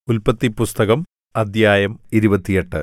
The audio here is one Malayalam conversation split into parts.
ഉല്പത്തിപ്പുസ്തകം അദ്ധ്യായം 28.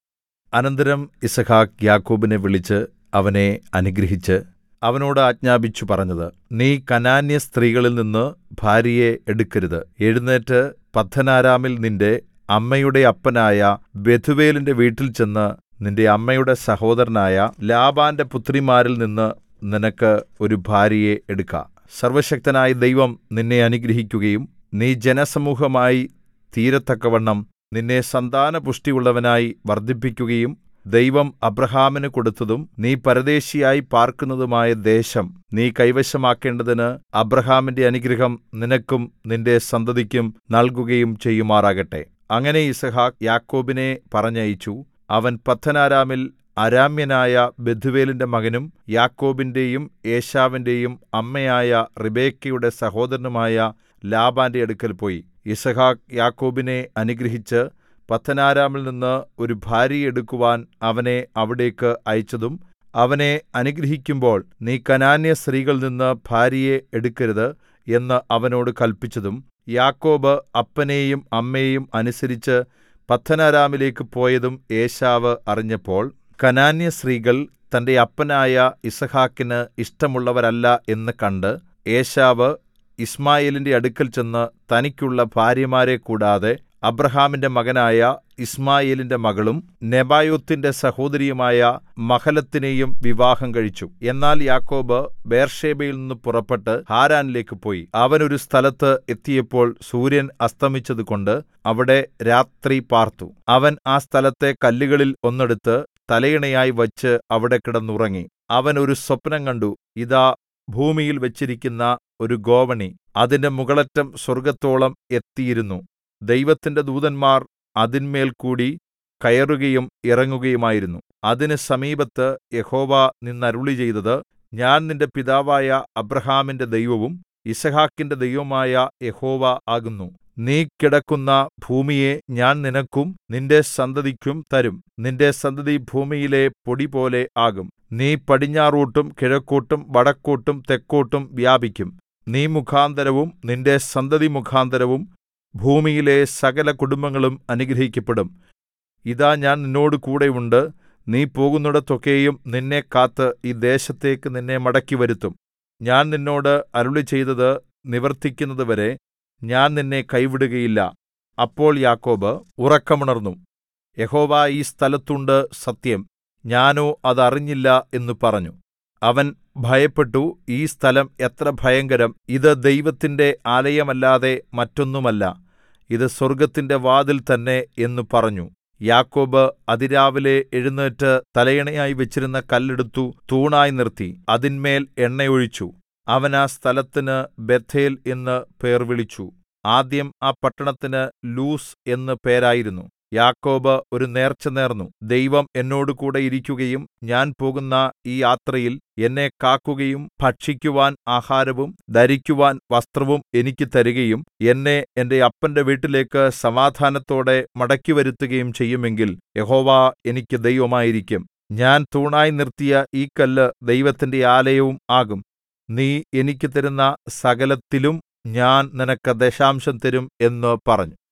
അനന്തരം യിസ്ഹാക്ക് യാക്കോബിനെ വിളിച്ച് അവനെ അനുഗ്രഹിച്ച് അവനോട് ആജ്ഞാപിച്ചു പറഞ്ഞത്, നീ കനാന്യസ്ത്രീകളിൽനിന്ന് ഭാര്യയെ എടുക്കരുത്. എഴുന്നേറ്റ് പദ്ദൻഅരാമിൽ നിന്റെ അമ്മയുടെ അപ്പനായ ബെഥൂവേലിന്റെ വീട്ടിൽ ചെന്ന് നിന്റെ അമ്മയുടെ സഹോദരനായ ലാബാന്റെ പുത്രിമാരിൽ നിന്ന് നിനക്ക് ഒരു ഭാര്യയെ എടുക്ക. സർവ്വശക്തനായ ദൈവം നിന്നെ അനുഗ്രഹിക്കുകയും നീ ജനസമൂഹമായി തീരത്തക്കവണ്ണം നിന്നെ സന്താനപുഷ്ടിയുള്ളവനായി വർദ്ധിപ്പിക്കുകയും ദൈവം അബ്രാഹാമിന് കൊടുത്തതും നീ പരദേശിയായി പാർക്കുന്നതുമായ ദേശം നീ കൈവശമാക്കേണ്ടതിന് അബ്രാഹാമിന്റെ അനുഗ്രഹം നിനക്കും നിന്റെ സന്തതിക്കും നൽകുകയും ചെയ്യുമാറാകട്ടെ. അങ്ങനെ യിസ്ഹാക്ക് യാക്കോബിനെ പറഞ്ഞയച്ചു. അവൻ പദ്ദൻഅരാമിൽ അരാമ്യനായ ബെഥൂവേലിന്റെ മകനും യാക്കോബിന്റെയും ഏശാവിന്റെയും അമ്മയായ റിബെക്കയുടെ സഹോദരനുമായ ലാബാന്റെ അടുക്കൽ പോയി. യിസ്ഹാക്ക് യാക്കോബിനെ അനുഗ്രഹിച്ച് പദ്ദൻഅരാമിൽ നിന്ന് ഒരു ഭാര്യയെ എടുക്കുവാൻ അവനെ അവിടേക്ക് അയച്ചതും അവനെ അനുഗ്രഹിക്കുമ്പോൾ നീ കനാന്യസ്ത്രീകളിൽ നിന്ന് ഭാര്യയെ എടുക്കരുത് എന്ന് അവനോട് കല്പിച്ചതും യാക്കോബ് അപ്പനെയും അമ്മയെയും അനുസരിച്ച് പദ്ദൻഅരാമിലേക്ക് പോയതും ഏശാവ് അറിഞ്ഞപ്പോൾ കനാന്യസ്ത്രീകൾ തന്റെ അപ്പനായ യിസ്ഹാക്കിന് ഇഷ്ടമുള്ളവരല്ല എന്ന് കണ്ട് ഏശാവ് യിശ്മായേലിന്റെ അടുക്കൽ ചെന്ന് തനിക്കുള്ള ഭാര്യമാരെ കൂടാതെ അബ്രാഹാമിന്റെ മകനായ യിശ്മായേലിന്റെ മകളും നെബായോത്തിന്റെ സഹോദരിയുമായ മഹലത്തിനെയും വിവാഹം കഴിച്ചു. എന്നാൽ യാക്കോബ് ബേർശേബയിൽ നിന്ന് പുറപ്പെട്ട് ഹാരാനിലേക്ക് പോയി. അവൻ ഒരു സ്ഥലത്ത് എത്തിയപ്പോൾ സൂര്യൻ അസ്തമിച്ചതുകൊണ്ട് അവിടെ രാത്രി പാർത്തു. അവൻ ആ സ്ഥലത്തെ കല്ലുകളിൽ ഒന്നെടുത്ത് തലയണയായി വച്ച് അവിടെ കിടന്നുറങ്ങി. അവൻ ഒരു സ്വപ്നം കണ്ടു. ഇതാ, ഭൂമിയിൽ വെച്ചിരിക്കുന്ന ഒരു ഗോവണി അതിന്റെ മുകളറ്റം സ്വർഗ്ഗത്തോളം എത്തിയിരുന്നു. ദൈവത്തിന്റെ ദൂതന്മാർ അതിന്മേൽ കൂടി കയറുകയും ഇറങ്ങുകയുമായിരുന്നു. അതിന് സമീപത്ത് യഹോവ നിന്നരുളിച്ചെയ്തത്, ഞാൻ നിന്റെ പിതാവായ അബ്രാഹാമിന്റെ ദൈവവും യിസ്ഹാക്കിന്റെ ദൈവവുമായ യഹോവ ആകുന്നു. നീ കിടക്കുന്ന ഭൂമിയെ ഞാൻ നിനക്കും നിന്റെ സന്തതിക്കും തരും. നിന്റെ സന്തതി ഭൂമിയിലെ പൊടിപോലെ ആകും. നീ പടിഞ്ഞാറോട്ടും കിഴക്കോട്ടും വടക്കോട്ടും തെക്കോട്ടും വ്യാപിക്കും. നീ മുഖാന്തരവും നിന്റെ സന്തതി മുഖാന്തരവും ഭൂമിയിലെ സകല കുടുംബങ്ങളും അനുഗ്രഹിക്കപ്പെടും. ഇതാ, ഞാൻ നിന്നോടുകൂടെ ഉണ്ട്. നീ പോകുന്നിടത്തൊക്കെയും നിന്നെ കാത്ത് ഈ ദേശത്തേക്ക് നിന്നെ മടക്കിവരുത്തും. ഞാൻ നിന്നോട് അരുളിച്ചെയ്തത് നിവർത്തിക്കുന്നതുവരെ ഞാൻ നിന്നെ കൈവിടുകയില്ല. അപ്പോൾ യാക്കോബ് ഉറക്കമുണർന്നു. യഹോവ ഈ സ്ഥലത്തുണ്ട് സത്യം, ഞാനോ അത് അറിഞ്ഞില്ല എന്ന് പറഞ്ഞു. അവൻ ഭയപ്പെട്ടു. ഈ സ്ഥലം എത്ര ഭയങ്കരം! ഇത് ദൈവത്തിന്റെ ആലയമല്ലാതെ മറ്റൊന്നുമല്ല. ഇത് സ്വർഗ്ഗത്തിന്റെ വാതിൽ തന്നെ എന്ന് പറഞ്ഞു. യാക്കോബ് അതിരാവിലെ എഴുന്നേറ്റ് തലയണയായി വെച്ചിരുന്ന കല്ലെടുത്തു തൂണായി നിർത്തി അതിന്മേൽ എണ്ണയൊഴിച്ചു. അവൻ ആ സ്ഥലത്തിന് ബേഥേൽ എന്ന് പേർ വിളിച്ചു. ആദ്യം ആ പട്ടണത്തിന് ലൂസ് എന്ന് പേരായിരുന്നു. യാക്കോബ് ഒരു നേർച്ച നേർന്നു. ദൈവം എന്നോടുകൂടെ ഇരിക്കുകയും ഞാൻ പോകുന്ന ഈ യാത്രയിൽ എന്നെ കാക്കുകയും ഭക്ഷിക്കുവാൻ ആഹാരവും ധരിക്കുവാൻ വസ്ത്രവും എനിക്ക് തരികയും എന്നെ എന്റെ അപ്പന്റെ വീട്ടിലേക്ക് സമാധാനത്തോടെ മടക്കിവരുത്തുകയും ചെയ്യുമെങ്കിൽ യഹോവ എനിക്ക് ദൈവമായിരിക്കും. ഞാൻ തൂണായി നിർത്തിയ ഈ കല്ല് ദൈവത്തിന്റെ ആലയവും ആകും. നീ എനിക്ക് തരുന്ന സകലത്തിലും ഞാൻ നിനക്ക് ദശാംശം തരും എന്ന് പറഞ്ഞു.